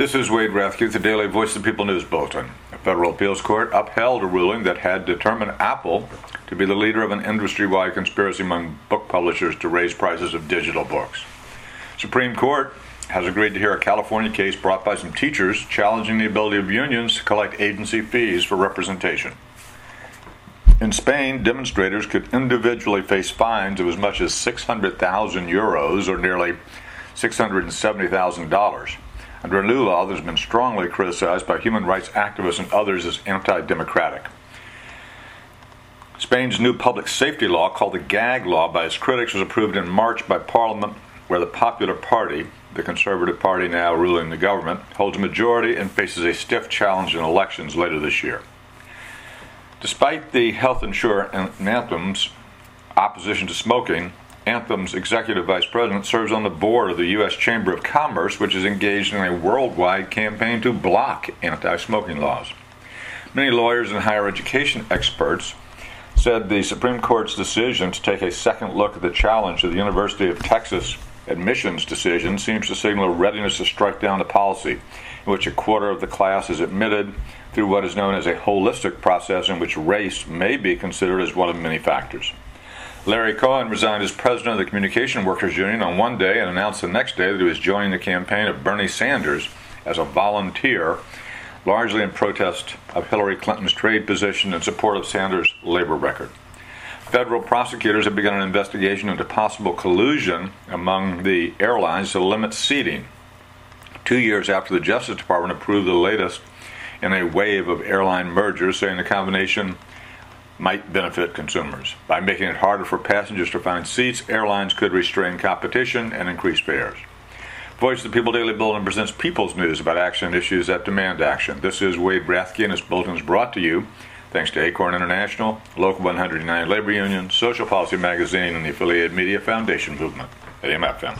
This is Wade Rathke, the Daily Voice of the People News Bulletin. A federal appeals court upheld a ruling that had determined Apple to be the leader of an industry-wide conspiracy among book publishers to raise prices of digital books. Supreme Court has agreed to hear a California case brought by some teachers challenging the ability of unions to collect agency fees for representation. In Spain, demonstrators could individually face fines of as much as 600,000 euros, or nearly $670,000. Under a new law that has been strongly criticized by human rights activists and others as anti-democratic. Spain's new public safety law, called the gag law by its critics, was approved in March by Parliament, where the Popular Party, the Conservative Party now ruling the government, holds a majority and faces a stiff challenge in elections later this year. Despite the health insurer Anthem's opposition to smoking, Anthem's executive vice president serves on the board of the U.S. Chamber of Commerce, which is engaged in a worldwide campaign to block anti-smoking laws. Many lawyers and higher education experts said the Supreme Court's decision to take a second look at the challenge to the University of Texas admissions decision seems to signal a readiness to strike down the policy in which a quarter of the class is admitted through what is known as a holistic process in which race may be considered as one of many factors. Larry Cohen resigned as president of the Communication Workers Union on one day and announced the next day that he was joining the campaign of Bernie Sanders as a volunteer, largely in protest of Hillary Clinton's trade position in support of Sanders' labor record. Federal prosecutors have begun an investigation into possible collusion among the airlines to limit seating, 2 years after the Justice Department approved the latest in a wave of airline mergers, saying the combination might benefit consumers. By making it harder for passengers to find seats, airlines could restrain competition and increase fares. Voice of the People Daily Bulletin presents People's News about action and issues that demand action. This is Wade Rathke, and this bulletin is brought to you thanks to Acorn International, Local 109 Labor Union, Social Policy Magazine, and the Affiliated Media Foundation Movement, AMFM.